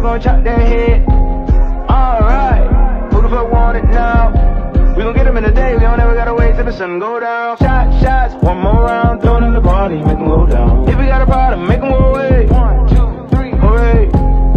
gon' chop that head. Alright, who the fuck want it now? We gon' get him in the day, we don't ever gotta wait till the sun go down. Shots, one more round, throw it in the party, make him go down. If we got a problem, make him go away. 1, 2, 3, hooray.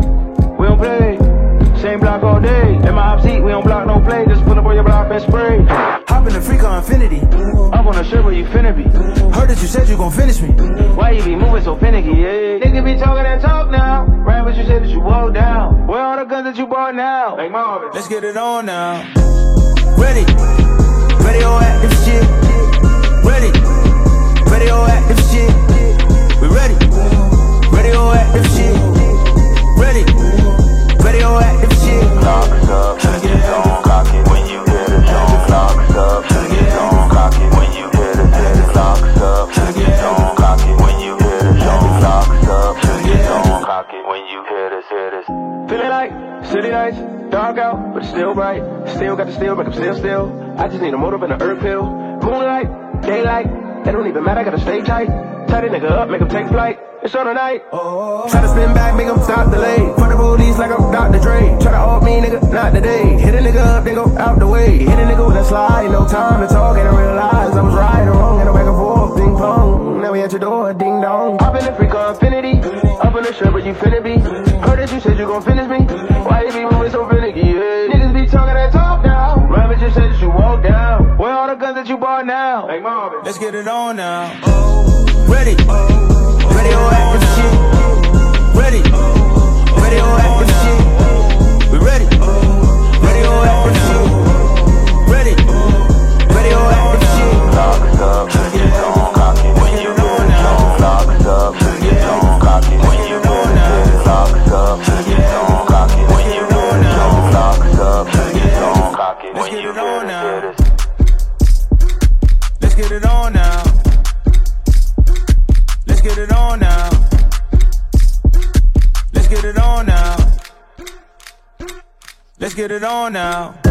We don't play, same block all day. In my hop seat, we don't block no play, just pull up on your block and spray. Hop in the freak on infinity. Up on the shirt where you finna be. Heard that you said you gon' finish me. Why you be moving so finicky, yeah? Nigga be talking that talk now. Right, but you said that you walk down. Where all the guns that you bought now? Like Marvin. Let's get it on now. Ready, radioactive shit. Ready, radioactive shit. We ready, radioactive shit. Ready, radioactive shit. Locks up, don't cock it when you hear the song. Locks up, don't cock it when you hear the song. Locks up, don't cock it when you hear the song. Locks up, don't cock it when you hear this. Feeling like city nights, dark out, but it's still bright. Still got the steel, but I'm still. I just need a motive and an herb pill. Moonlight, daylight, it don't even matter, gotta stay tight. Tie the nigga up, make him take flight. It's on tonight. Try to spin back, make him stop the lane. Fuck the police like I'm Dr. Dre. Try to off me, nigga, not today. Hit a nigga up, then go out the way. Hit a nigga with a slide, no time to talk, and I realize I was right or wrong. And I'm back and forth, ping pong. Now we at your door, ding dong. Hop in the freak on infinity. Up in the shirt, but you finna be. Heard that you said you gon' finish me. Why you be moving so finicky, yeah? Niggas be talking that talk now. Right, but you said that you walk down. Where all the guns that you bought now? Like Marvin. Let's get it on now. Ready, radioactive shit. Ready, radioactive shit. We ready, radioactive shit. Ready, radioactive shit. Locks up, don't cock it when you hear the song. Locks up, don't cock it when you hear the song. Locks up, don't cock it when you hear the song. Locks up, don't cock it when you hear this. Let's get it on now. Let's get it on now. Let's get it on now. Let's get it on now.